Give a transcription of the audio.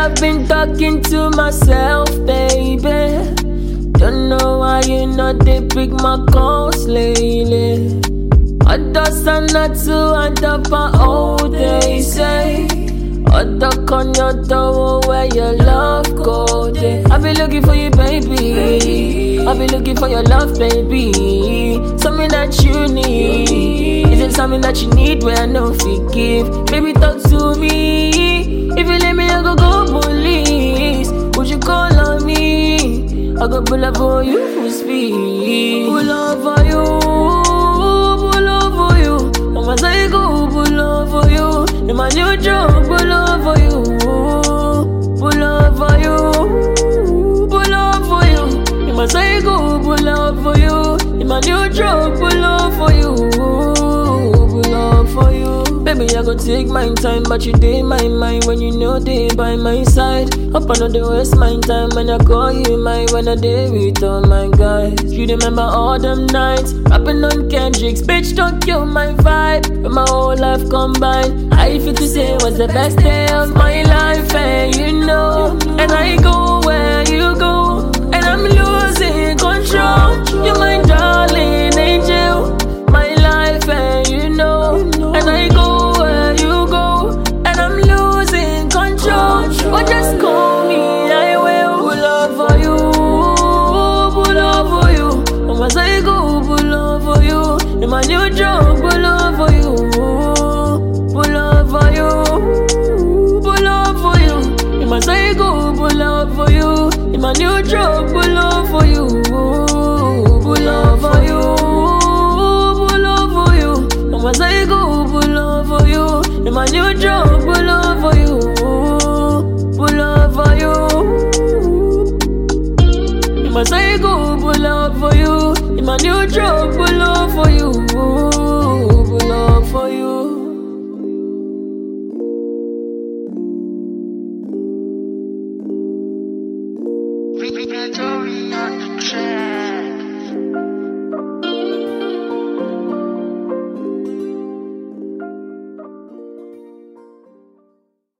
I've been talking to myself, baby. Don't know why you not they pick my calls lately. Others are not too and up and old, they say. Other on your door where your love go there. I be looking for you, baby. I be looking for your love, baby. Something that you need. Is it something that you need where I know forgive? Baby, talk to me. If you let me, I go police. Would you call on me? I go pull up for you for speed. Pull up for you. Pull up for you. I'm a psycho. Pull up for you. In my new job, pull up for you. Pull up for you. Pull up for you. In my psycho, pull up for you. In my new job, pull up for you. Pull up for you. Baby, I go take my time, but you dey my mind when you know they by my side. Up I know they waste my time when I call you mine when I dey with all my guys. You remember all them nights rapping on Kendrick's, bitch don't kill my vibe. When my whole life combined, I feel to say was the best day of my life, and you know. And I go where you go, and I'm losing control. You're my darling angel, my life, and you know. And I go where you go, and I'm losing control. But just call me, I will pull up for you, pull up for you. I'm a psycho, pull up for you. In my new job, pull up for you, pull up for you, pull up for you. In my psycho, pull up for you. In my new job, pull up for you, pull up for you, pull up for you. I'm a psycho, pull up for you. In my new job, pull up for you, pull up for you. In my psycho, pull up for you. In my new job, pull up for you, pull up for you. Victory on the track.